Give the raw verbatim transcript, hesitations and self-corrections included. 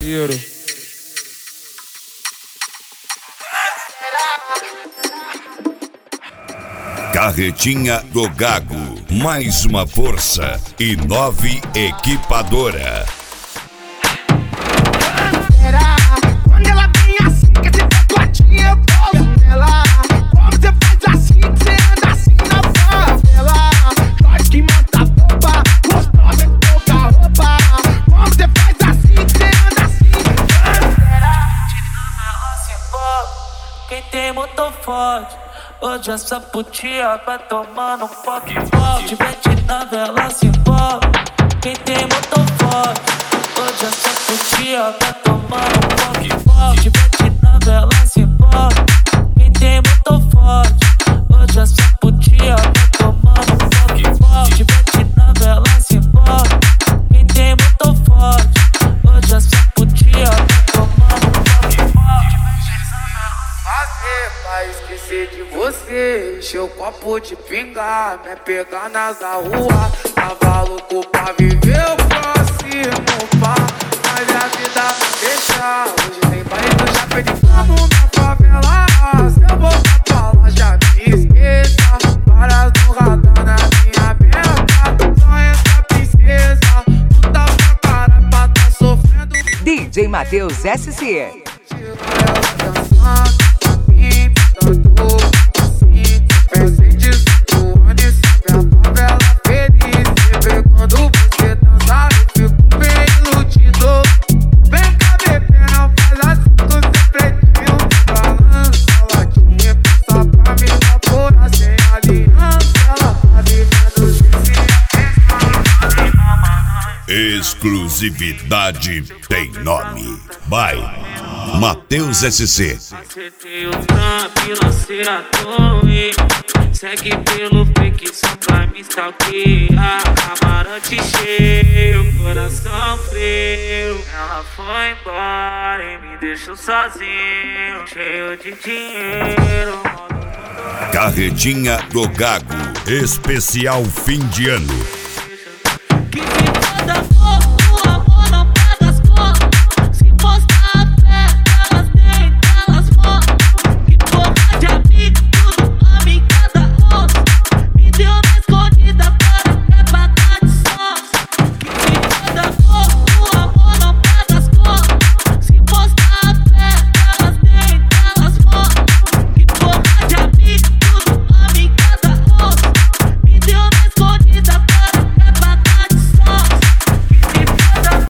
cheiro. Carretinha do Gago, mais uma força e nove equipadora. Quando ela vem assim, que esse tatuadinho eu colo nela. Como você faz assim, que você anda assim na favela. Nós que mata a bomba, gostosa de pouca roupa. Como você faz assim, que você anda assim. Quem tem motor forte, hoje essa putinha vai tomando um foque forte. Mete na vela, se envolve. Quem tem motor forte, hoje essa putinha vai tomando um foque forte. Mete na vela, se envolve. Quem tem motor forte, hoje essa putinha vai tomando um foque forte. Mete na vela, se envolve. Quem tem motor forte, hoje essa putinha vai tomando um foque forte. Fazer pra esquecer de você, encher o copo de pinga, me pegar nas da rua. Tava louco pra viver o próximo pá, mas a vida não deixa. Hoje tem baile do já perdi como na favela. Se eu voltar pra lá já me esqueça. Varas no radar na minha meta, só essa princesa. Tu tá pra cara pra tá sofrendo. D J Matheus S C. Exclusividade tem nome. Vai, Matheus S C. Acertei o trampo e lancei a torre. Segue pelo fake só pra me stalkear. Camarote cheio, coração frio. Ela foi embora e me deixou sozinho, cheio de dinheiro. Carretinha do Gago, especial fim de ano. Que